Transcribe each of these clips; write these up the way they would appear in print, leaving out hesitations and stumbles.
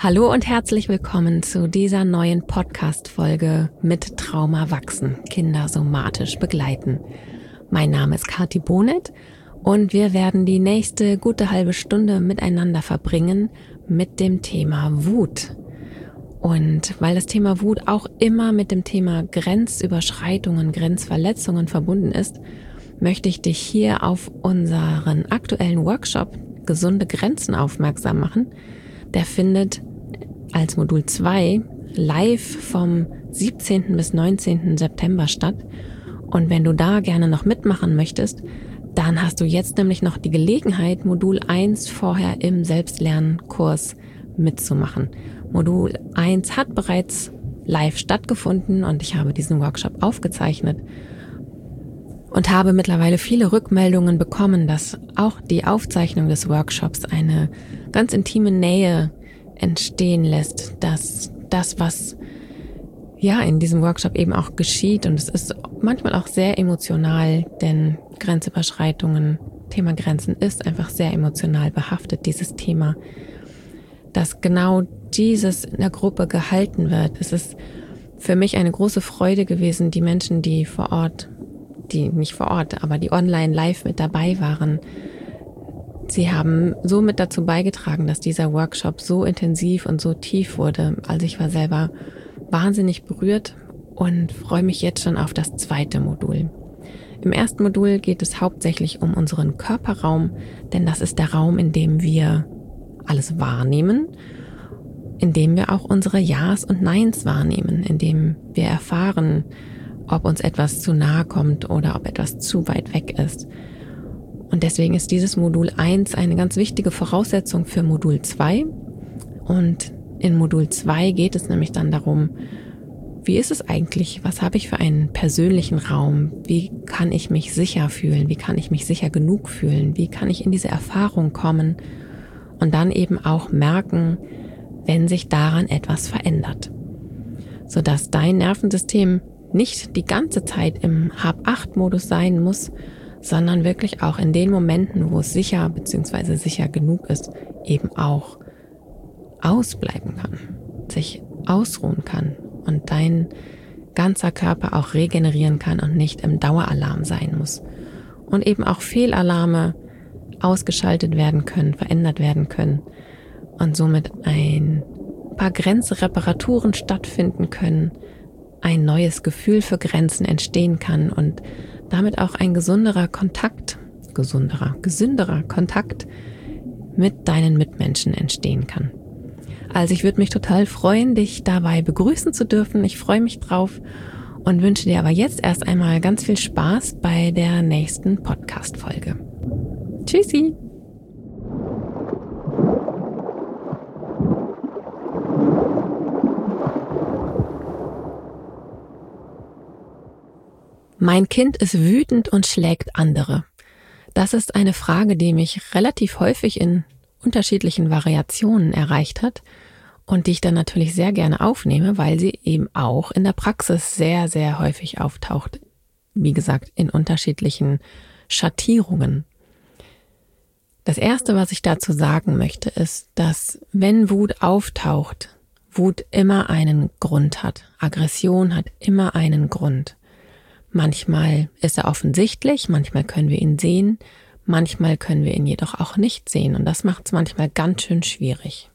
Hallo und herzlich willkommen zu dieser neuen Podcast-Folge mit Trauma wachsen, Kinder somatisch begleiten. Mein Name ist Kathi Bonet und wir werden die nächste gute halbe Stunde miteinander verbringen mit dem Thema Wut. Und weil das Thema Wut auch immer mit dem Thema Grenzüberschreitungen, Grenzverletzungen verbunden ist, möchte ich dich hier auf unseren aktuellen Workshop Gesunde Grenzen aufmerksam machen. Der findet als Modul 2 live vom 17. bis 19. September statt. Und wenn du da gerne noch mitmachen möchtest, dann hast du jetzt nämlich noch die Gelegenheit, Modul 1 vorher im Selbstlernkurs mitzumachen. Modul 1 hat bereits live stattgefunden und ich habe diesen Workshop aufgezeichnet und habe mittlerweile viele Rückmeldungen bekommen, dass auch die Aufzeichnung des Workshops eine ganz intime Nähe entstehen lässt, dass das, was ja in diesem Workshop eben auch geschieht, und es ist manchmal auch sehr emotional, denn Grenzüberschreitungen, Thema Grenzen ist einfach sehr emotional behaftet, dieses Thema, dass genau dieses in der Gruppe gehalten wird. Es ist für mich eine große Freude gewesen, die Menschen, die vor Ort, die nicht vor Ort, aber die online live mit dabei waren, sie haben somit dazu beigetragen, dass dieser Workshop so intensiv und so tief wurde. Also ich war selber wahnsinnig berührt und freue mich jetzt schon auf das zweite Modul. Im ersten Modul geht es hauptsächlich um unseren Körperraum, denn das ist der Raum, in dem wir alles wahrnehmen, in dem wir auch unsere Ja's und Neins wahrnehmen, in dem wir erfahren, ob uns etwas zu nahe kommt oder ob etwas zu weit weg ist. Und deswegen ist dieses Modul 1 eine ganz wichtige Voraussetzung für Modul 2. Und in Modul 2 geht es nämlich dann darum, wie ist es eigentlich? Was habe ich für einen persönlichen Raum? Wie kann ich mich sicher fühlen? Wie kann ich mich sicher genug fühlen? Wie kann ich in diese Erfahrung kommen und dann eben auch merken, wenn sich daran etwas verändert? Sodass dein Nervensystem nicht die ganze Zeit im Hab-Acht-Modus sein muss, sondern wirklich auch in den Momenten, wo es sicher bzw. sicher genug ist, eben auch ausbleiben kann, sich ausruhen kann und dein ganzer Körper auch regenerieren kann und nicht im Daueralarm sein muss. Und eben auch Fehlalarme ausgeschaltet werden können, verändert werden können und somit ein paar Grenzreparaturen stattfinden können, ein neues Gefühl für Grenzen entstehen kann und damit auch ein gesünderer Kontakt mit deinen Mitmenschen entstehen kann. Also ich würde mich total freuen, dich dabei begrüßen zu dürfen. Ich freue mich drauf und wünsche dir aber jetzt erst einmal ganz viel Spaß bei der nächsten Podcast-Folge. Tschüssi! Mein Kind ist wütend und schlägt andere. Das ist eine Frage, die mich relativ häufig in unterschiedlichen Variationen erreicht hat und die ich dann natürlich sehr gerne aufnehme, weil sie eben auch in der Praxis sehr, sehr häufig auftaucht. Wie gesagt, in unterschiedlichen Schattierungen. Das Erste, was ich dazu sagen möchte, ist, dass wenn Wut auftaucht, Wut immer einen Grund hat. Aggression hat immer einen Grund. Manchmal ist er offensichtlich, manchmal können wir ihn sehen, manchmal können wir ihn jedoch auch nicht sehen und das macht es manchmal ganz schön schwierig.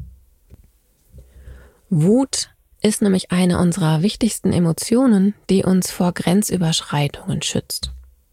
Wut ist nämlich eine unserer wichtigsten Emotionen, die uns vor Grenzüberschreitungen schützt.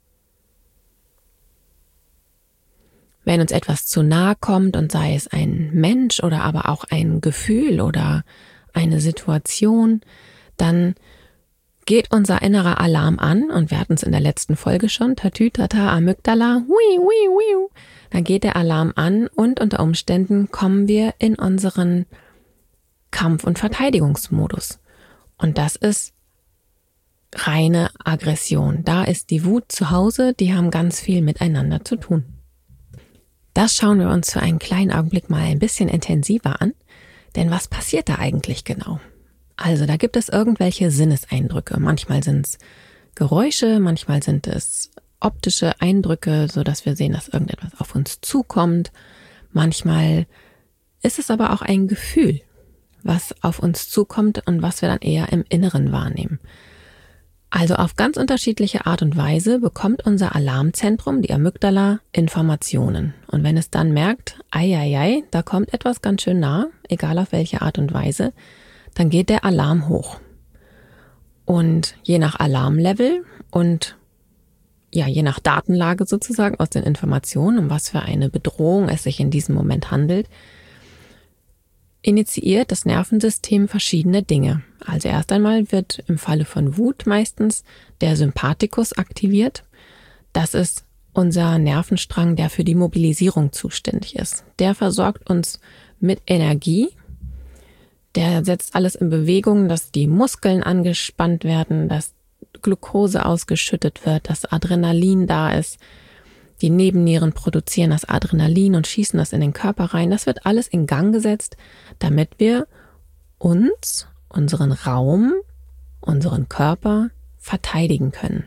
Wenn uns etwas zu nahe kommt und sei es ein Mensch oder aber auch ein Gefühl oder eine Situation, dann geht unser innerer Alarm an und wir hatten es in der letzten Folge schon, Tatütata, Amygdala, hui, hui, hui. Dann geht der Alarm an und unter Umständen kommen wir in unseren Kampf- und Verteidigungsmodus. Und das ist reine Aggression. Da ist die Wut zu Hause, die haben ganz viel miteinander zu tun. Das schauen wir uns für einen kleinen Augenblick mal ein bisschen intensiver an, denn was passiert da eigentlich genau? Also da gibt es irgendwelche Sinneseindrücke. Manchmal sind es Geräusche, manchmal sind es optische Eindrücke, so dass wir sehen, dass irgendetwas auf uns zukommt. Manchmal ist es aber auch ein Gefühl. was auf uns zukommt und was wir dann eher im Inneren wahrnehmen. Also auf ganz unterschiedliche Art und Weise bekommt unser Alarmzentrum, die Amygdala, Informationen. Und wenn es dann merkt, ei, da kommt etwas ganz schön nah, egal auf welche Art und Weise, dann geht der Alarm hoch. Und je nach Alarmlevel und je nach Datenlage sozusagen aus den Informationen, um was für eine Bedrohung es sich in diesem Moment handelt, initiiert das Nervensystem verschiedene Dinge. Also erst einmal wird im Falle von Wut meistens der Sympathikus aktiviert. Das ist unser Nervenstrang, der für die Mobilisierung zuständig ist. Der versorgt uns mit Energie. Der setzt alles in Bewegung, dass die Muskeln angespannt werden, dass Glucose ausgeschüttet wird, dass Adrenalin da ist. Die Nebennieren produzieren das Adrenalin und schießen das in den Körper rein. Das wird alles in Gang gesetzt, damit wir uns, unseren Raum, unseren Körper verteidigen können.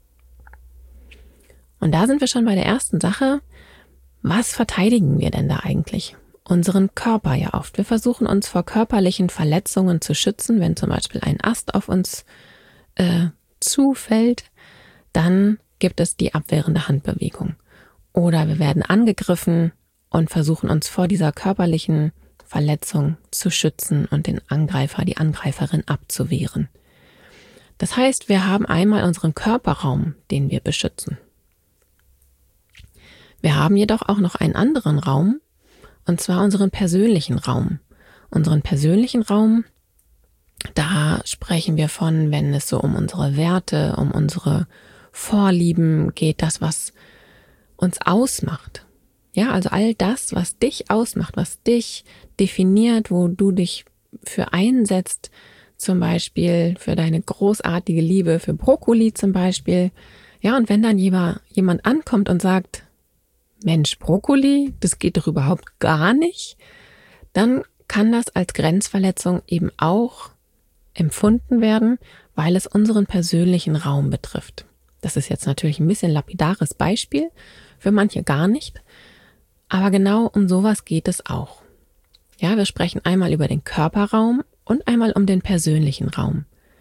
Und da sind wir schon bei der ersten Sache. Was verteidigen wir denn da eigentlich? Unseren Körper ja oft. Wir versuchen uns vor körperlichen Verletzungen zu schützen. Wenn zum Beispiel ein Ast auf uns zufällt, dann gibt es die abwehrende Handbewegung. Oder wir werden angegriffen und versuchen uns vor dieser körperlichen Verletzung zu schützen und den Angreifer, die Angreiferin abzuwehren. Das heißt, wir haben einmal unseren Körperraum, den wir beschützen. Wir haben jedoch auch noch einen anderen Raum, und zwar unseren persönlichen Raum. Unseren persönlichen Raum, da sprechen wir von, wenn es so um unsere Werte, um unsere Vorlieben geht, das, was uns ausmacht. Ja, also all das, was dich ausmacht, was dich definiert, wo du dich für einsetzt, zum Beispiel für deine großartige Liebe für Brokkoli zum Beispiel. Ja, und wenn dann jemand ankommt und sagt, Mensch, Brokkoli, das geht doch überhaupt gar nicht, dann kann das als Grenzverletzung eben auch empfunden werden, weil es unseren persönlichen Raum betrifft. Das ist jetzt natürlich ein bisschen lapidares Beispiel, für manche gar nicht, aber genau um sowas geht es auch. Ja, wir sprechen einmal über den Körperraum und einmal um den persönlichen Raum.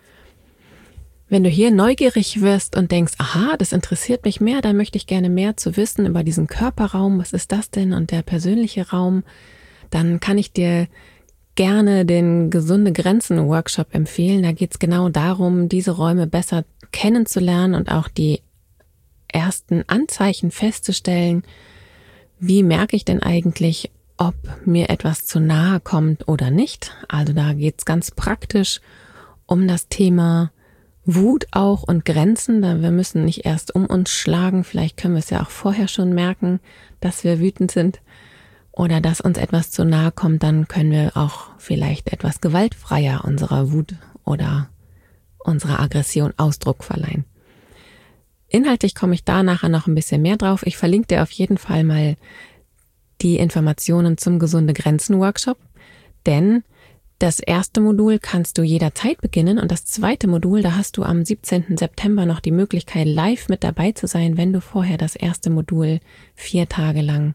Wenn du hier neugierig wirst und denkst, aha, das interessiert mich mehr, da möchte ich gerne mehr zu wissen über diesen Körperraum, was ist das denn und der persönliche Raum, dann kann ich dir gerne den Gesunde Grenzen Workshop empfehlen. Da geht es genau darum, diese Räume besser kennenzulernen und auch die ersten Anzeichen festzustellen. Wie merke ich denn eigentlich, ob mir etwas zu nahe kommt oder nicht? Also da geht es ganz praktisch um das Thema Wut auch und Grenzen. Wir müssen nicht erst um uns schlagen. Vielleicht können wir es ja auch vorher schon merken, dass wir wütend sind oder dass uns etwas zu nahe kommt. Dann können wir auch vielleicht etwas gewaltfreier unserer Wut oder unserer Aggression Ausdruck verleihen. Inhaltlich komme ich da nachher noch ein bisschen mehr drauf. Ich verlinke dir auf jeden Fall mal die Informationen zum Gesunde Grenzen Workshop, denn das erste Modul kannst du jederzeit beginnen und das zweite Modul, da hast du am 17. September noch die Möglichkeit, live mit dabei zu sein, wenn du vorher das erste Modul 4 Tage lang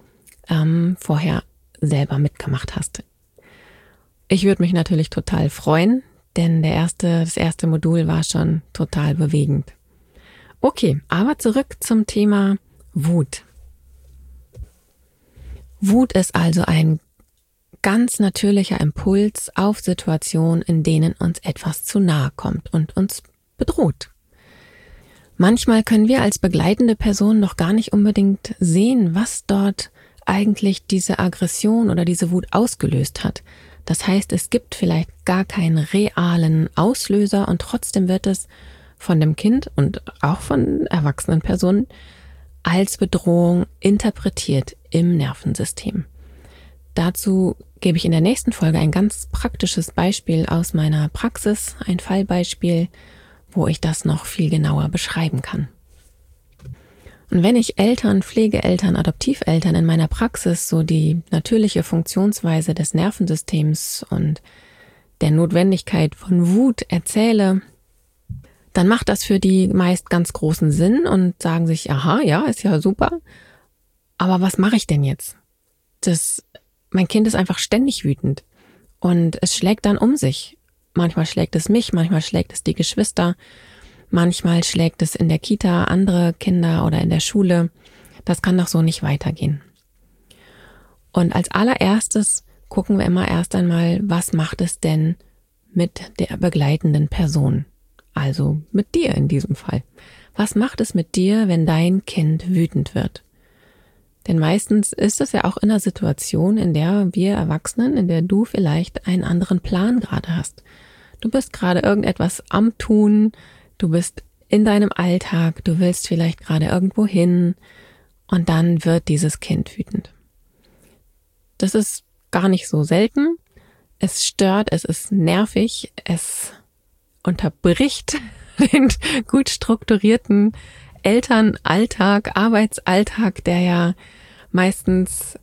vorher selber mitgemacht hast. Ich würde mich natürlich total freuen, denn das erste Modul war schon total bewegend. Okay, aber zurück zum Thema Wut. Wut ist also ein ganz natürlicher Impuls auf Situationen, in denen uns etwas zu nahe kommt und uns bedroht. Manchmal können wir als begleitende Person noch gar nicht unbedingt sehen, was dort eigentlich diese Aggression oder diese Wut ausgelöst hat. Das heißt, es gibt vielleicht gar keinen realen Auslöser und trotzdem wird es von dem Kind und auch von erwachsenen Personen als Bedrohung interpretiert im Nervensystem. Dazu gebe ich in der nächsten Folge ein ganz praktisches Beispiel aus meiner Praxis, ein Fallbeispiel, wo ich das noch viel genauer beschreiben kann. Und wenn ich Eltern, Pflegeeltern, Adoptiveltern in meiner Praxis so die natürliche Funktionsweise des Nervensystems und der Notwendigkeit von Wut erzähle, dann macht das für die meist ganz großen Sinn und sagen sich, aha, ja, ist ja super, aber was mache ich denn jetzt? Mein Kind ist einfach ständig wütend Und es schlägt dann um sich. Manchmal schlägt es mich, manchmal schlägt es die Geschwister, manchmal schlägt es in der Kita andere Kinder oder in der Schule. Das kann doch so nicht weitergehen. Und als allererstes gucken wir immer erst einmal, was macht es denn mit der begleitenden Person? Also mit dir in diesem Fall. Was macht es mit dir, wenn dein Kind wütend wird? Denn meistens ist es ja auch in einer Situation, in der wir Erwachsenen, in der du vielleicht einen anderen Plan gerade hast. Du bist gerade irgendetwas am Tun, du bist in deinem Alltag, du willst vielleicht gerade irgendwo hin und dann wird dieses Kind wütend. Das ist gar nicht so selten. Es stört, es ist nervig, es unterbricht den gut strukturierten Elternalltag, Arbeitsalltag, der ja meistens,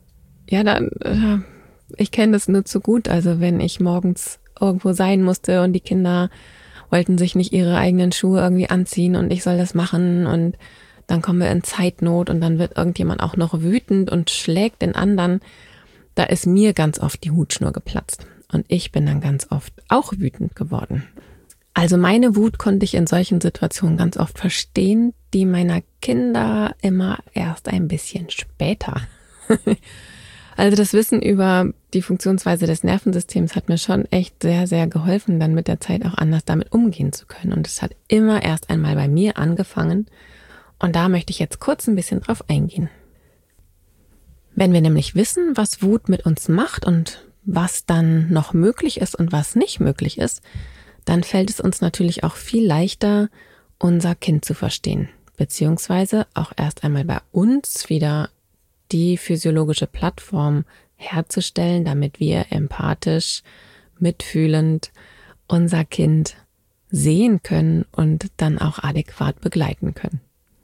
ich kenne das nur zu gut, also wenn ich morgens irgendwo sein musste und die Kinder wollten sich nicht ihre eigenen Schuhe irgendwie anziehen und ich soll das machen und dann kommen wir in Zeitnot und dann wird irgendjemand auch noch wütend und schlägt den anderen, da ist mir ganz oft die Hutschnur geplatzt und ich bin dann ganz oft auch wütend geworden. Also meine Wut konnte ich in solchen Situationen ganz oft verstehen, die meiner Kinder immer erst ein bisschen später. Also das Wissen über die Funktionsweise des Nervensystems hat mir schon echt sehr, sehr geholfen, dann mit der Zeit auch anders damit umgehen zu können. Und es hat immer erst einmal bei mir angefangen. Und da möchte ich jetzt kurz ein bisschen drauf eingehen. Wenn wir nämlich wissen, was Wut mit uns macht und was dann noch möglich ist und was nicht möglich ist, dann fällt es uns natürlich auch viel leichter, unser Kind zu verstehen, beziehungsweise auch erst einmal bei uns wieder die physiologische Plattform herzustellen, damit wir empathisch, mitfühlend unser Kind sehen können und dann auch adäquat begleiten können.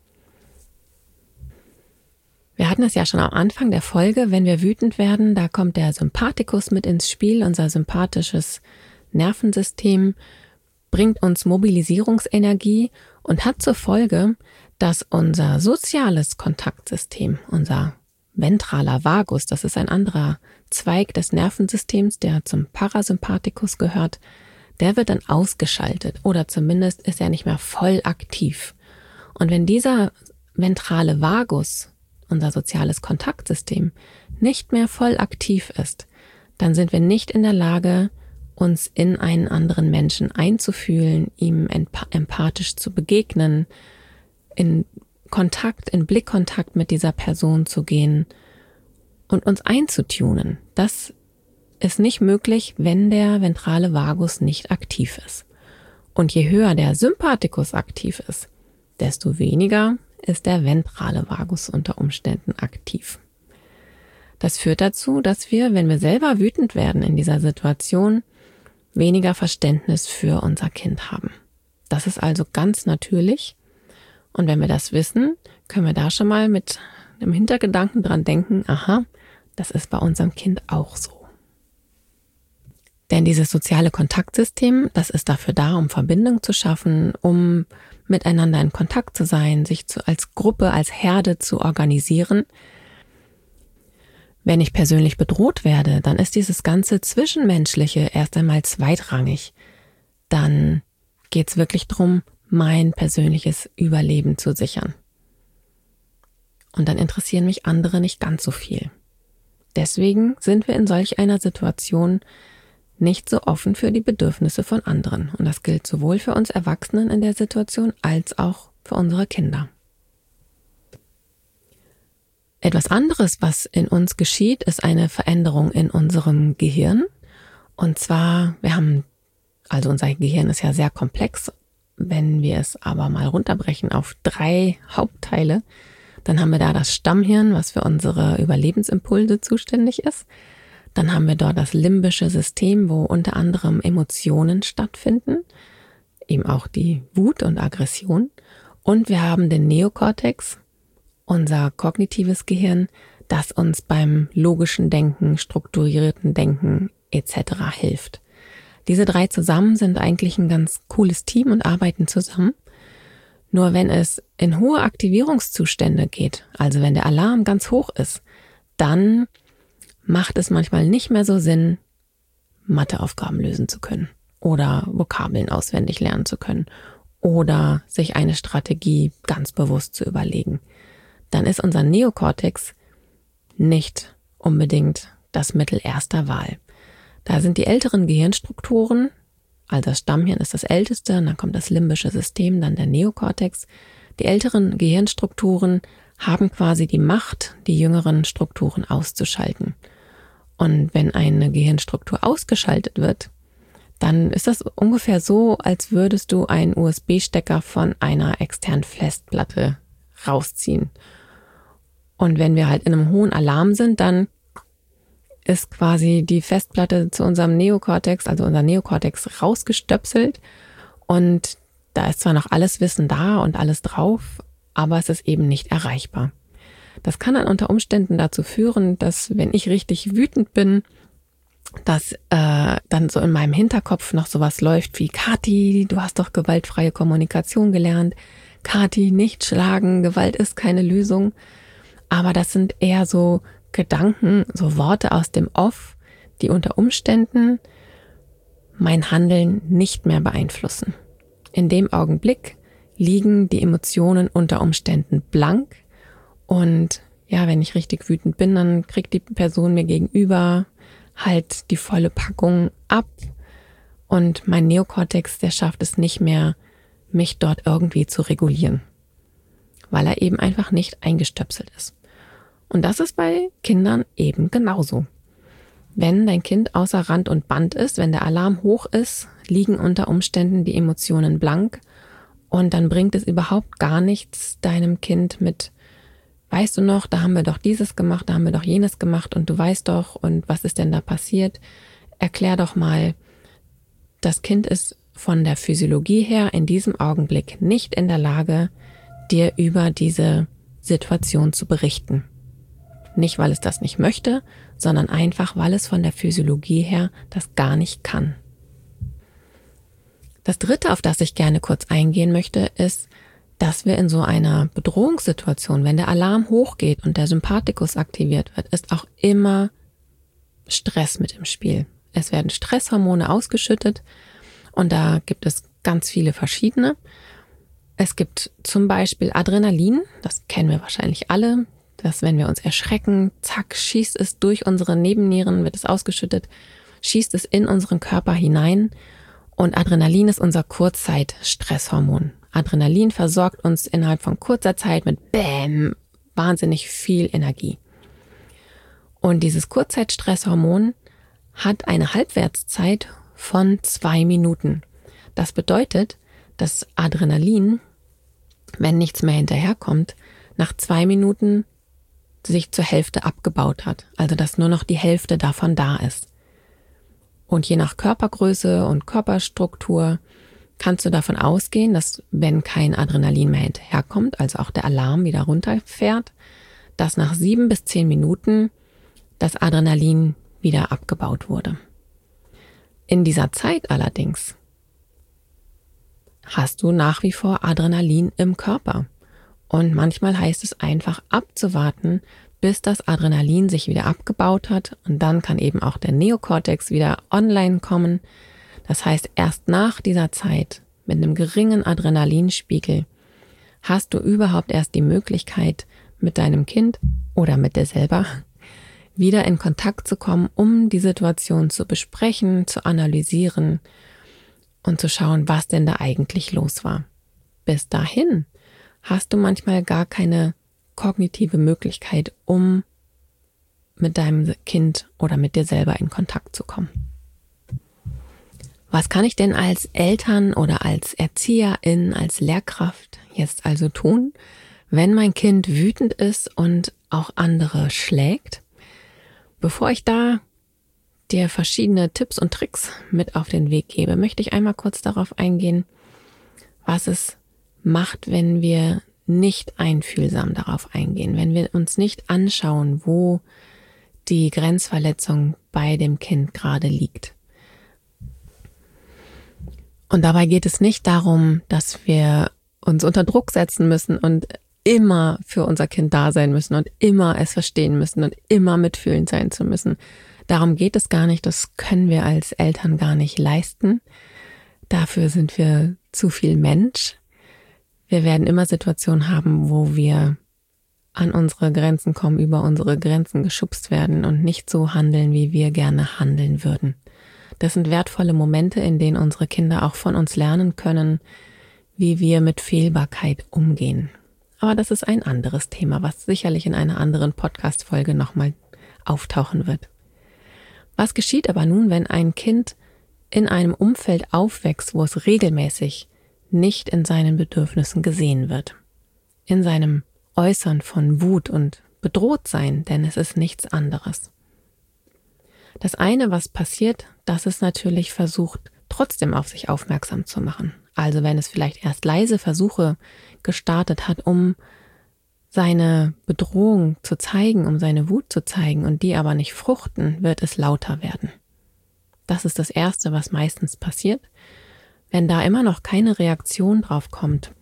Wir hatten es ja schon am Anfang der Folge, wenn wir wütend werden, da kommt der Sympathikus mit ins Spiel, unser sympathisches Nervensystem bringt uns Mobilisierungsenergie und hat zur Folge, dass unser soziales Kontaktsystem, unser ventraler Vagus, das ist ein anderer Zweig des Nervensystems, der zum Parasympathikus gehört, der wird dann ausgeschaltet oder zumindest ist er nicht mehr voll aktiv. Und wenn dieser ventrale Vagus, unser soziales Kontaktsystem, nicht mehr voll aktiv ist, dann sind wir nicht in der Lage, uns in einen anderen Menschen einzufühlen, ihm empathisch zu begegnen, in Blickkontakt mit dieser Person zu gehen und uns einzutunen. Das ist nicht möglich, wenn der ventrale Vagus nicht aktiv ist. Und je höher der Sympathikus aktiv ist, desto weniger ist der ventrale Vagus unter Umständen aktiv. Das führt dazu, dass wir, wenn wir selber wütend werden in dieser Situation, weniger Verständnis für unser Kind haben. Das ist also ganz natürlich. Und wenn wir das wissen, können wir da schon mal mit einem Hintergedanken dran denken, aha, das ist bei unserem Kind auch so. Denn dieses soziale Kontaktsystem, das ist dafür da, um Verbindung zu schaffen, um miteinander in Kontakt zu sein, sich als Gruppe, als Herde zu organisieren. Wenn ich persönlich bedroht werde, dann ist dieses ganze Zwischenmenschliche erst einmal zweitrangig. Dann geht es wirklich darum, mein persönliches Überleben zu sichern. Und dann interessieren mich andere nicht ganz so viel. Deswegen sind wir in solch einer Situation nicht so offen für die Bedürfnisse von anderen. Und das gilt sowohl für uns Erwachsenen in der Situation als auch für unsere Kinder. Etwas anderes, was in uns geschieht, ist eine Veränderung in unserem Gehirn. Und zwar, unser Gehirn ist ja sehr komplex. Wenn wir es aber mal runterbrechen auf 3 Hauptteile, dann haben wir da das Stammhirn, was für unsere Überlebensimpulse zuständig ist. Dann haben wir dort das limbische System, wo unter anderem Emotionen stattfinden, eben auch die Wut und Aggression. Und wir haben den Neokortex, unser kognitives Gehirn, das uns beim logischen Denken, strukturierten Denken etc. hilft. Diese 3 zusammen sind eigentlich ein ganz cooles Team und arbeiten zusammen. Nur wenn es in hohe Aktivierungszustände geht, also wenn der Alarm ganz hoch ist, dann macht es manchmal nicht mehr so Sinn, Matheaufgaben lösen zu können oder Vokabeln auswendig lernen zu können oder sich eine Strategie ganz bewusst zu überlegen, dann ist unser Neokortex nicht unbedingt das Mittel erster Wahl. Da sind die älteren Gehirnstrukturen, also das Stammhirn ist das älteste, und dann kommt das limbische System, dann der Neokortex. Die älteren Gehirnstrukturen haben quasi die Macht, die jüngeren Strukturen auszuschalten. Und wenn eine Gehirnstruktur ausgeschaltet wird, dann ist das ungefähr so, als würdest du einen USB-Stecker von einer externen Festplatte rausziehen. Und wenn wir halt in einem hohen Alarm sind, dann ist quasi die Festplatte zu unserem Neokortex, also unser Neokortex rausgestöpselt. Und da ist zwar noch alles Wissen da und alles drauf, aber es ist eben nicht erreichbar. Das kann dann unter Umständen dazu führen, dass, wenn ich richtig wütend bin, dass dann so in meinem Hinterkopf noch sowas läuft wie: Kathi, du hast doch gewaltfreie Kommunikation gelernt. Kathi, nicht schlagen, Gewalt ist keine Lösung. Aber das sind eher so Gedanken, so Worte aus dem Off, die unter Umständen mein Handeln nicht mehr beeinflussen. In dem Augenblick liegen die Emotionen unter Umständen blank. Und ja, wenn ich richtig wütend bin, dann kriegt die Person mir gegenüber halt die volle Packung ab. Und mein Neokortex, der schafft es nicht mehr, mich dort irgendwie zu regulieren, weil er eben einfach nicht eingestöpselt ist. Und das ist bei Kindern eben genauso. Wenn dein Kind außer Rand und Band ist, wenn der Alarm hoch ist, liegen unter Umständen die Emotionen blank und dann bringt es überhaupt gar nichts, deinem Kind mit: Weißt du noch, da haben wir doch dieses gemacht, da haben wir doch jenes gemacht und du weißt doch, und was ist denn da passiert? Erklär doch mal. Das Kind ist von der Physiologie her in diesem Augenblick nicht in der Lage, dir über diese Situation zu berichten. Nicht, weil es das nicht möchte, sondern einfach, weil es von der Physiologie her das gar nicht kann. Das Dritte, auf das ich gerne kurz eingehen möchte, ist, dass wir in so einer Bedrohungssituation, wenn der Alarm hochgeht und der Sympathikus aktiviert wird, ist auch immer Stress mit im Spiel. Es werden Stresshormone ausgeschüttet und da gibt es ganz viele verschiedene. Es gibt zum Beispiel Adrenalin, das kennen wir wahrscheinlich alle, dass wenn wir uns erschrecken, zack, schießt es durch unsere Nebennieren, wird es ausgeschüttet, schießt es in unseren Körper hinein. Und Adrenalin ist unser Kurzzeitstresshormon. Adrenalin versorgt uns innerhalb von kurzer Zeit mit Bäm, wahnsinnig viel Energie. Und dieses Kurzzeitstresshormon hat eine Halbwertszeit von 2 Minuten. Das bedeutet, dass Adrenalin, wenn nichts mehr hinterherkommt, nach 2 Minuten sich zur Hälfte abgebaut hat. Also dass nur noch die Hälfte davon da ist. Und je nach Körpergröße und Körperstruktur kannst du davon ausgehen, dass, wenn kein Adrenalin mehr hinterherkommt, also auch der Alarm wieder runterfährt, dass nach 7 bis 10 Minuten das Adrenalin wieder abgebaut wurde. In dieser Zeit allerdings hast du nach wie vor Adrenalin im Körper. Und manchmal heißt es einfach abzuwarten, bis das Adrenalin sich wieder abgebaut hat. Und dann kann eben auch der Neokortex wieder online kommen. Das heißt, erst nach dieser Zeit mit einem geringen Adrenalinspiegel hast du überhaupt erst die Möglichkeit, mit deinem Kind oder mit dir selber wieder in Kontakt zu kommen, um die Situation zu besprechen, zu analysieren und zu schauen, was denn da eigentlich los war. Bis dahin hast du manchmal gar keine kognitive Möglichkeit, um mit deinem Kind oder mit dir selber in Kontakt zu kommen. Was kann ich denn als Eltern oder als Erzieherin, als Lehrkraft jetzt also tun, wenn mein Kind wütend ist und auch andere schlägt? Bevor ich da dir verschiedene Tipps und Tricks mit auf den Weg gebe, möchte ich einmal kurz darauf eingehen, was es macht, wenn wir nicht einfühlsam darauf eingehen, wenn wir uns nicht anschauen, wo die Grenzverletzung bei dem Kind gerade liegt. Und dabei geht es nicht darum, dass wir uns unter Druck setzen müssen und immer für unser Kind da sein müssen und immer es verstehen müssen und immer mitfühlend sein zu müssen. Darum geht es gar nicht, das können wir als Eltern gar nicht leisten. Dafür sind wir zu viel Mensch. Wir werden immer Situationen haben, wo wir an unsere Grenzen kommen, über unsere Grenzen geschubst werden und nicht so handeln, wie wir gerne handeln würden. Das sind wertvolle Momente, in denen unsere Kinder auch von uns lernen können, wie wir mit Fehlbarkeit umgehen. Aber das ist ein anderes Thema, was sicherlich in einer anderen Podcast-Folge nochmal auftauchen wird. Was geschieht aber nun, wenn ein Kind in einem Umfeld aufwächst, wo es regelmäßig nicht in seinen Bedürfnissen gesehen wird? In seinem Äußern von Wut und Bedrohtsein, denn es ist nichts anderes. Das eine, was passiert, dass es natürlich versucht, trotzdem auf sich aufmerksam zu machen. Also wenn es vielleicht erst leise Versuche gestartet hat, um seine Bedrohung zu zeigen, um seine Wut zu zeigen und die aber nicht fruchten, wird es lauter werden. Das ist das Erste, was meistens passiert. Wenn da immer noch keine Reaktion drauf kommt,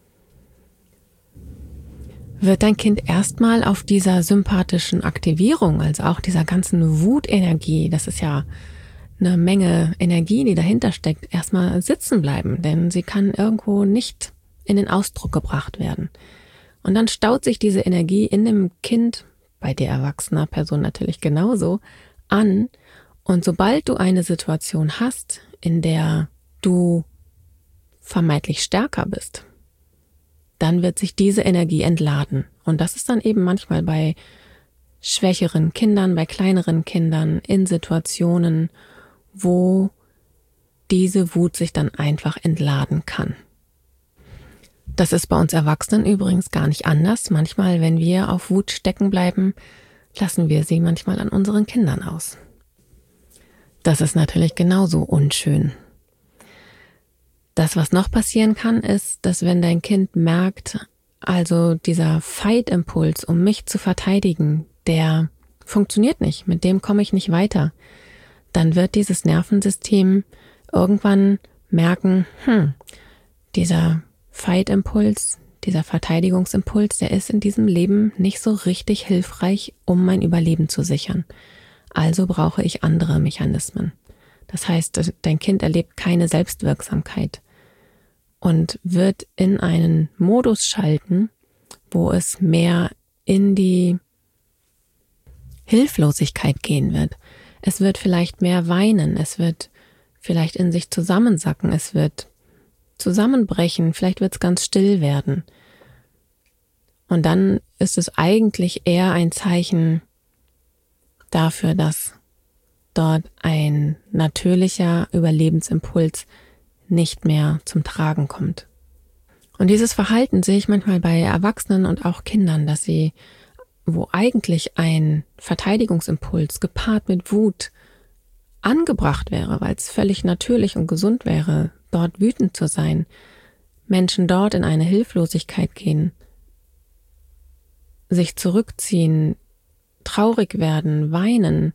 wird dein Kind erstmal auf dieser sympathischen Aktivierung, also auch dieser ganzen Wutenergie, das ist ja eine Menge Energie, die dahinter steckt, erstmal sitzen bleiben, denn sie kann irgendwo nicht in den Ausdruck gebracht werden. Und dann staut sich diese Energie in dem Kind, bei der erwachsener Person natürlich genauso, an. Und sobald du eine Situation hast, in der du vermeintlich stärker bist, dann wird sich diese Energie entladen. Und das ist dann eben manchmal bei schwächeren Kindern, bei kleineren Kindern, in Situationen, wo diese Wut sich dann einfach entladen kann. Das ist bei uns Erwachsenen übrigens gar nicht anders. Manchmal, wenn wir auf Wut stecken bleiben, lassen wir sie manchmal an unseren Kindern aus. Das ist natürlich genauso unschön. Das, was noch passieren kann, ist, dass wenn dein Kind merkt, also dieser Fight-Impuls, um mich zu verteidigen, der funktioniert nicht, mit dem komme ich nicht weiter, dann wird dieses Nervensystem irgendwann merken, dieser Fight-Impuls, dieser Verteidigungsimpuls, der ist in diesem Leben nicht so richtig hilfreich, um mein Überleben zu sichern. Also brauche ich andere Mechanismen. Das heißt, dein Kind erlebt keine Selbstwirksamkeit und wird in einen Modus schalten, wo es mehr in die Hilflosigkeit gehen wird. Es wird vielleicht mehr weinen, es wird vielleicht in sich zusammensacken, es wird zusammenbrechen, vielleicht wird es ganz still werden. Und dann ist es eigentlich eher ein Zeichen dafür, dass dort ein natürlicher Überlebensimpuls nicht mehr zum Tragen kommt. Und dieses Verhalten sehe ich manchmal bei Erwachsenen und auch Kindern, dass sie, wo eigentlich ein Verteidigungsimpuls gepaart mit Wut angebracht wäre, weil es völlig natürlich und gesund wäre, dort wütend zu sein, Menschen dort in eine Hilflosigkeit gehen, sich zurückziehen, traurig werden, weinen,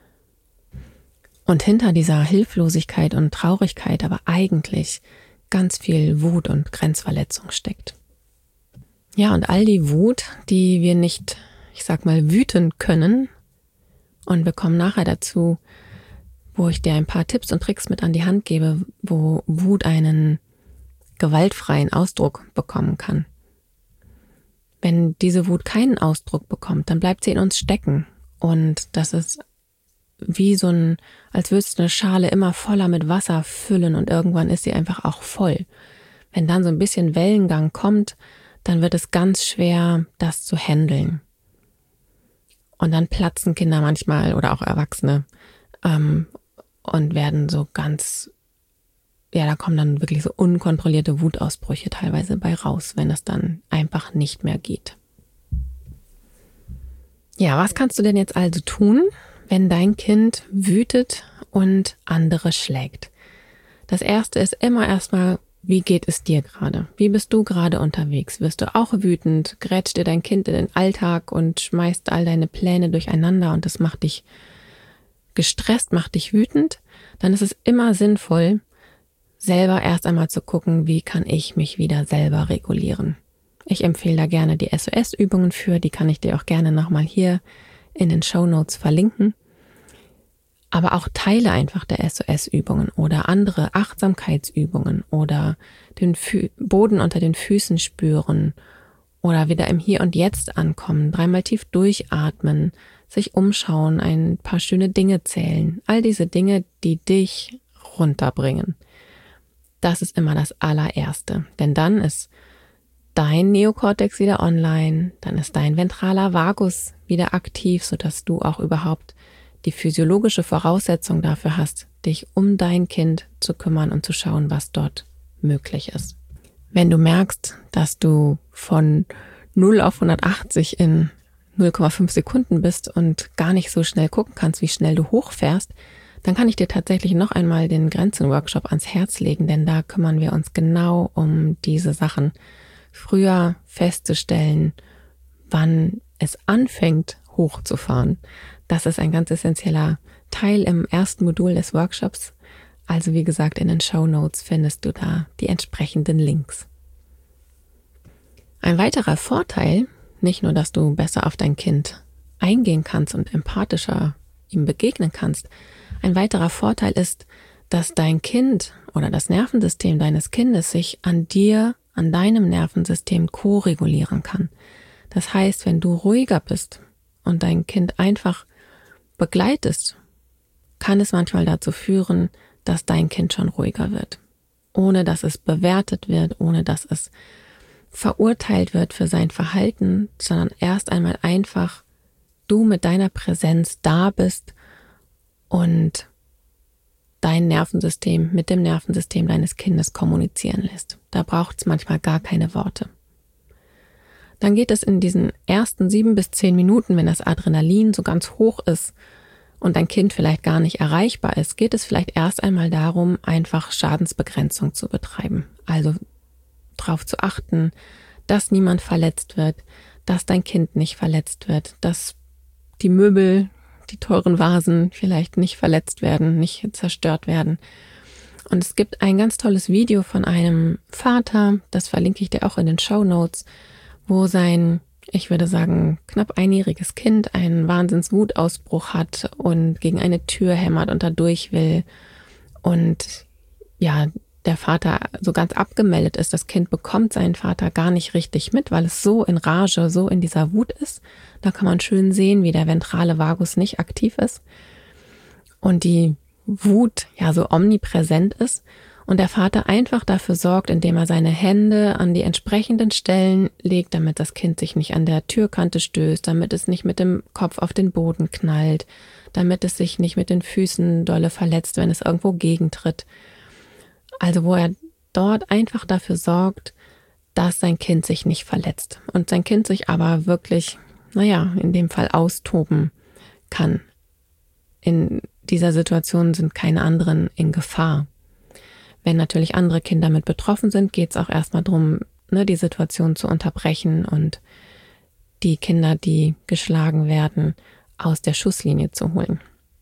und hinter dieser Hilflosigkeit und Traurigkeit aber eigentlich ganz viel Wut und Grenzverletzung steckt. Ja, und all die Wut, die wir nicht, ich sag mal, wüten können, und wir kommen nachher dazu, wo ich dir ein paar Tipps und Tricks mit an die Hand gebe, wo Wut einen gewaltfreien Ausdruck bekommen kann. Wenn diese Wut keinen Ausdruck bekommt, dann bleibt sie in uns stecken, und das ist wie so ein, als würdest du eine Schale immer voller mit Wasser füllen und irgendwann ist sie einfach auch voll. Wenn dann so ein bisschen Wellengang kommt, dann wird es ganz schwer, das zu handeln. Und dann platzen Kinder manchmal oder auch Erwachsene und werden so ganz, ja, da kommen dann wirklich so unkontrollierte Wutausbrüche teilweise bei raus, wenn es dann einfach nicht mehr geht. Ja, was kannst du denn jetzt also tun, wenn dein Kind wütet und andere schlägt? Das Erste ist immer erstmal, wie geht es dir gerade? Wie bist du gerade unterwegs? Wirst du auch wütend? Grätscht dir dein Kind in den Alltag und schmeißt all deine Pläne durcheinander und das macht dich gestresst, macht dich wütend? Dann ist es immer sinnvoll, selber erst einmal zu gucken, wie kann ich mich wieder selber regulieren. Ich empfehle da gerne die SOS-Übungen für, die kann ich dir auch gerne nochmal hier in den Shownotes verlinken. Aber auch Teile einfach der SOS-Übungen oder andere Achtsamkeitsübungen oder den Boden unter den Füßen spüren oder wieder im Hier und Jetzt ankommen, 3-mal tief durchatmen, sich umschauen, ein paar schöne Dinge zählen. All diese Dinge, die dich runterbringen. Das ist immer das allererste. Denn dann ist dein Neokortex wieder online, dann ist dein ventraler Vagus wieder aktiv, sodass du auch überhaupt die physiologische Voraussetzung dafür hast, dich um dein Kind zu kümmern und zu schauen, was dort möglich ist. Wenn du merkst, dass du von 0 auf 180 in 0,5 Sekunden bist und gar nicht so schnell gucken kannst, wie schnell du hochfährst, dann kann ich dir tatsächlich noch einmal den Grenzen-Workshop ans Herz legen, denn da kümmern wir uns genau um diese Sachen. Früher festzustellen, wann es anfängt, hochzufahren. Das ist ein ganz essentieller Teil im ersten Modul des Workshops. Also wie gesagt, in den Shownotes findest du da die entsprechenden Links. Ein weiterer Vorteil, nicht nur, dass du besser auf dein Kind eingehen kannst und empathischer ihm begegnen kannst, ein weiterer Vorteil ist, dass dein Kind oder das Nervensystem deines Kindes sich an dir, an deinem Nervensystem ko-regulieren kann. Das heißt, wenn du ruhiger bist und dein Kind einfach begleitest, kann es manchmal dazu führen, dass dein Kind schon ruhiger wird. Ohne dass es bewertet wird, ohne dass es verurteilt wird für sein Verhalten, sondern erst einmal einfach du mit deiner Präsenz da bist und dein Nervensystem mit dem Nervensystem deines Kindes kommunizieren lässt. Da braucht es manchmal gar keine Worte. Dann geht es in diesen ersten 7 bis 10 Minuten, wenn das Adrenalin so ganz hoch ist und dein Kind vielleicht gar nicht erreichbar ist, geht es vielleicht erst einmal darum, einfach Schadensbegrenzung zu betreiben. Also darauf zu achten, dass niemand verletzt wird, dass dein Kind nicht verletzt wird, dass die Möbel, die teuren Vasen vielleicht nicht verletzt werden, nicht zerstört werden. Und es gibt ein ganz tolles Video von einem Vater, das verlinke ich dir auch in den Shownotes, wo sein, ich würde sagen, knapp einjähriges Kind einen Wahnsinnswutausbruch hat und gegen eine Tür hämmert und da durch will. Und ja, der Vater so ganz abgemeldet ist. Das Kind bekommt seinen Vater gar nicht richtig mit, weil es so in Rage, so in dieser Wut ist. Da kann man schön sehen, wie der ventrale Vagus nicht aktiv ist und die Wut ja so omnipräsent ist. Und der Vater einfach dafür sorgt, indem er seine Hände an die entsprechenden Stellen legt, damit das Kind sich nicht an der Türkante stößt, damit es nicht mit dem Kopf auf den Boden knallt, damit es sich nicht mit den Füßen dolle verletzt, wenn es irgendwo gegentritt. Also wo er dort einfach dafür sorgt, dass sein Kind sich nicht verletzt und sein Kind sich aber wirklich, in dem Fall austoben kann. In dieser Situation sind keine anderen in Gefahr. Wenn natürlich andere Kinder mit betroffen sind, geht es auch erstmal darum, die Situation zu unterbrechen und die Kinder, die geschlagen werden, aus der Schusslinie zu holen.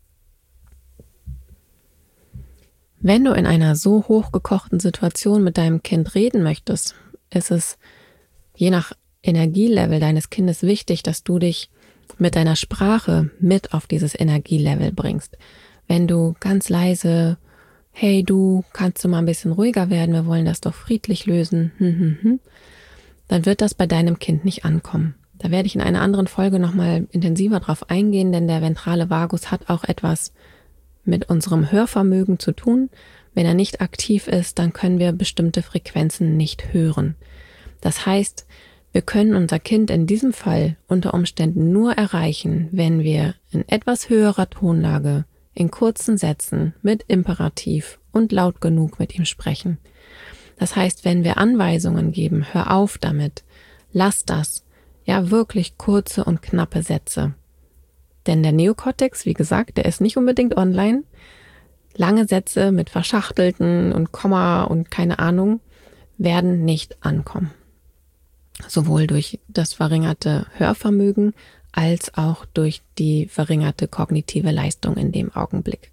Wenn du in einer so hochgekochten Situation mit deinem Kind reden möchtest, ist es je nach Energielevel deines Kindes wichtig, dass du dich mit deiner Sprache mit auf dieses Energielevel bringst. Wenn du ganz leise, hey du, kannst du mal ein bisschen ruhiger werden, wir wollen das doch friedlich lösen, dann wird das bei deinem Kind nicht ankommen. Da werde ich in einer anderen Folge nochmal intensiver drauf eingehen, denn der ventrale Vagus hat auch etwas mit unserem Hörvermögen zu tun. Wenn er nicht aktiv ist, dann können wir bestimmte Frequenzen nicht hören. Das heißt, wir können unser Kind in diesem Fall unter Umständen nur erreichen, wenn wir in etwas höherer Tonlage, in kurzen Sätzen, mit Imperativ und laut genug mit ihm sprechen. Das heißt, wenn wir Anweisungen geben, hör auf damit, lass das, ja wirklich kurze und knappe Sätze. Denn der Neokortex, wie gesagt, der ist nicht unbedingt online. Lange Sätze mit Verschachtelten und Komma und keine Ahnung werden nicht ankommen. Sowohl durch das verringerte Hörvermögen als auch durch die verringerte kognitive Leistung in dem Augenblick.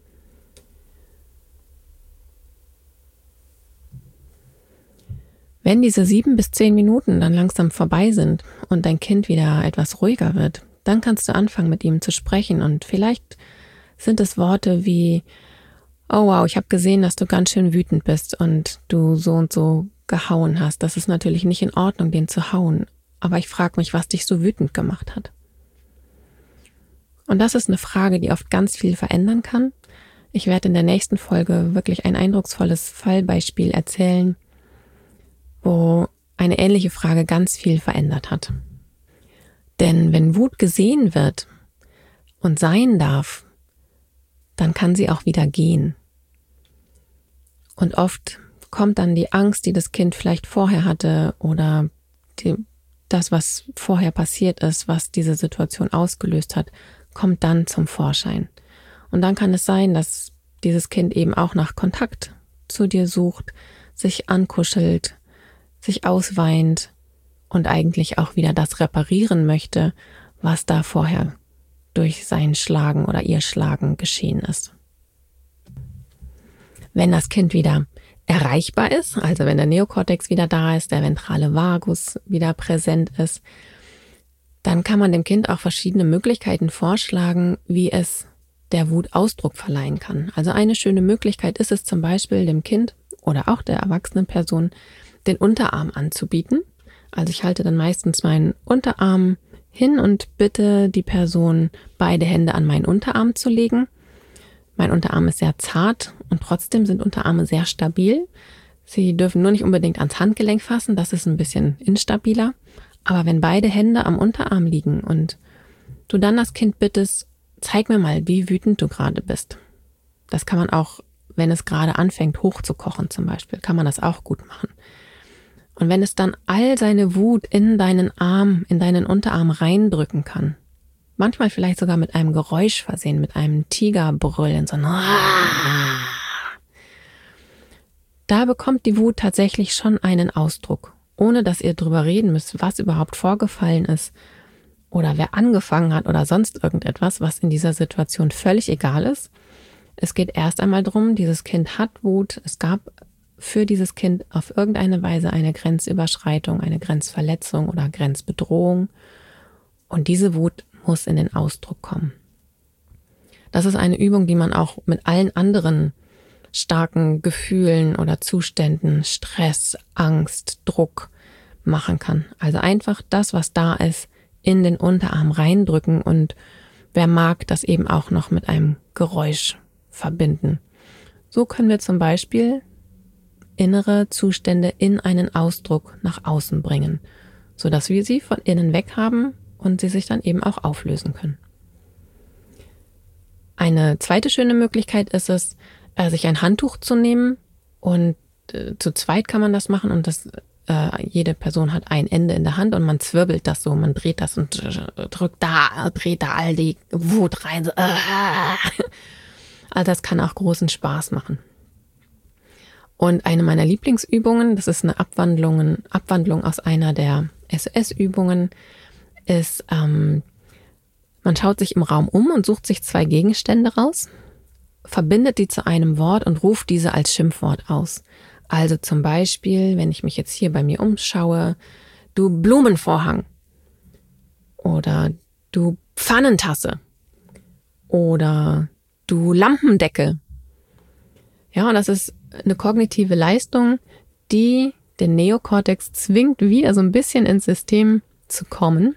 Wenn diese 7 bis 10 Minuten dann langsam vorbei sind und dein Kind wieder etwas ruhiger wird, dann kannst du anfangen, mit ihm zu sprechen und vielleicht Sind es Worte wie, oh wow, ich habe gesehen, dass du ganz schön wütend bist und du so und so gehauen hast. Das ist natürlich nicht in Ordnung, den zu hauen. Aber ich frage mich, was dich so wütend gemacht hat. Und das ist eine Frage, die oft ganz viel verändern kann. Ich werde in der nächsten Folge wirklich ein eindrucksvolles Fallbeispiel erzählen, wo eine ähnliche Frage ganz viel verändert hat. Denn wenn Wut gesehen wird und sein darf, dann kann sie auch wieder gehen. Und oft kommt dann die Angst, die das Kind vielleicht vorher hatte oder das, was vorher passiert ist, was diese Situation ausgelöst hat, kommt dann zum Vorschein. Und dann kann es sein, dass dieses Kind eben auch nach Kontakt zu dir sucht, sich ankuschelt, sich ausweint und eigentlich auch wieder das reparieren möchte, was da vorher durch sein Schlagen oder ihr Schlagen geschehen ist. Wenn das Kind wieder erreichbar ist, also wenn der Neokortex wieder da ist, der ventrale Vagus wieder präsent ist, dann kann man dem Kind auch verschiedene Möglichkeiten vorschlagen, wie es der Wut Ausdruck verleihen kann. Also eine schöne Möglichkeit ist es zum Beispiel, dem Kind oder auch der erwachsenen Person den Unterarm anzubieten. Also ich halte dann meistens meinen Unterarm hin und bitte die Person, beide Hände an meinen Unterarm zu legen. Mein Unterarm ist sehr zart und trotzdem sind Unterarme sehr stabil. Sie dürfen nur nicht unbedingt ans Handgelenk fassen, das ist ein bisschen instabiler. Aber wenn beide Hände am Unterarm liegen und du dann das Kind bittest, zeig mir mal, wie wütend du gerade bist. Das kann man auch, wenn es gerade anfängt hochzukochen zum Beispiel, kann man das auch gut machen. Und wenn es dann all seine Wut in deinen Arm, in deinen Unterarm reindrücken kann, manchmal vielleicht sogar mit einem Geräusch versehen, mit einem Tigerbrüllen, so da bekommt die Wut tatsächlich schon einen Ausdruck, ohne dass ihr drüber reden müsst, was überhaupt vorgefallen ist oder wer angefangen hat oder sonst irgendetwas, was in dieser Situation völlig egal ist. Es geht erst einmal darum, dieses Kind hat Wut, es gab für dieses Kind auf irgendeine Weise eine Grenzüberschreitung, eine Grenzverletzung oder Grenzbedrohung und diese Wut muss in den Ausdruck kommen. Das ist eine Übung, die man auch mit allen anderen starken Gefühlen oder Zuständen, Stress, Angst, Druck machen kann. Also einfach das, was da ist, in den Unterarm reindrücken und wer mag, das eben auch noch mit einem Geräusch verbinden. So können wir zum Beispiel innere Zustände in einen Ausdruck nach außen bringen, sodass wir sie von innen weg haben und sie sich dann eben auch auflösen können. Eine zweite schöne Möglichkeit ist es, sich ein Handtuch zu nehmen und zu zweit kann man das machen und jede Person hat ein Ende in der Hand und man zwirbelt das so, man dreht das und dreht da all die Wut rein. So, Also das kann auch großen Spaß machen. Und eine meiner Lieblingsübungen, das ist eine Abwandlung aus einer der SOS-Übungen, ist, man schaut sich im Raum um und sucht sich 2 Gegenstände raus, verbindet die zu einem Wort und ruft diese als Schimpfwort aus. Also zum Beispiel, wenn ich mich jetzt hier bei mir umschaue, du Blumenvorhang oder du Pfannentasse oder du Lampendeckel. Ja, und das ist eine kognitive Leistung, die den Neokortex zwingt, wieder so ein bisschen ins System zu kommen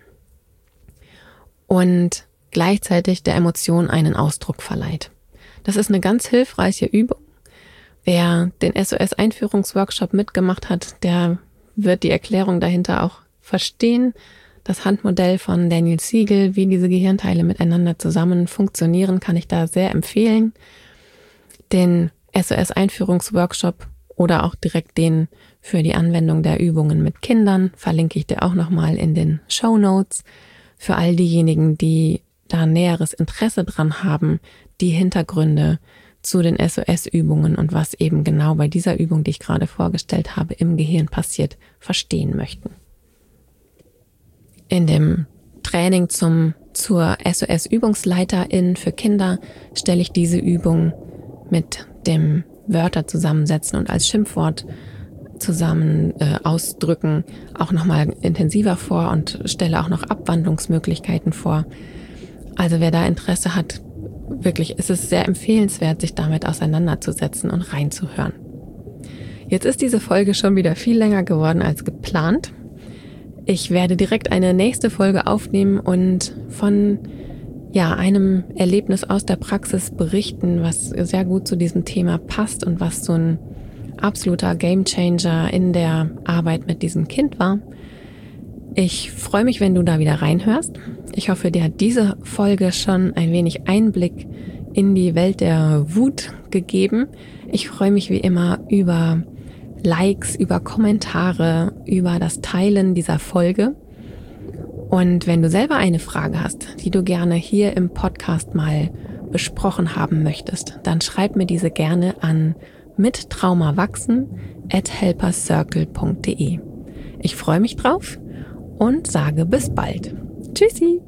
und gleichzeitig der Emotion einen Ausdruck verleiht. Das ist eine ganz hilfreiche Übung. Wer den SOS-Einführungsworkshop mitgemacht hat, der wird die Erklärung dahinter auch verstehen. Das Handmodell von Daniel Siegel, wie diese Gehirnteile miteinander zusammen funktionieren, kann ich da sehr empfehlen. Den SOS-Einführungsworkshop oder auch direkt den für die Anwendung der Übungen mit Kindern verlinke ich dir auch nochmal in den Shownotes. Für all diejenigen, die da näheres Interesse dran haben, die Hintergründe zu den SOS-Übungen und was eben genau bei dieser Übung, die ich gerade vorgestellt habe, im Gehirn passiert, verstehen möchten. In dem Training zur SOS-Übungsleiterin für Kinder stelle ich diese Übung mit dem Wörter zusammensetzen und als Schimpfwort zusammen ausdrücken auch nochmal intensiver vor und stelle auch noch Abwandlungsmöglichkeiten vor. Also wer da Interesse hat, wirklich ist es sehr empfehlenswert, sich damit auseinanderzusetzen und reinzuhören. Jetzt ist diese Folge schon wieder viel länger geworden als geplant. Ich werde direkt eine nächste Folge aufnehmen und von einem Erlebnis aus der Praxis berichten, was sehr gut zu diesem Thema passt und was so ein absoluter Gamechanger in der Arbeit mit diesem Kind war. Ich freue mich, wenn du da wieder reinhörst. Ich hoffe, dir hat diese Folge schon ein wenig Einblick in die Welt der Wut gegeben. Ich freue mich wie immer über Likes, über Kommentare, über das Teilen dieser Folge. Und wenn du selber eine Frage hast, die du gerne hier im Podcast mal besprochen haben möchtest, dann schreib mir diese gerne an mittraumawachsen@helpercircle.de. Ich freue mich drauf und sage bis bald. Tschüssi!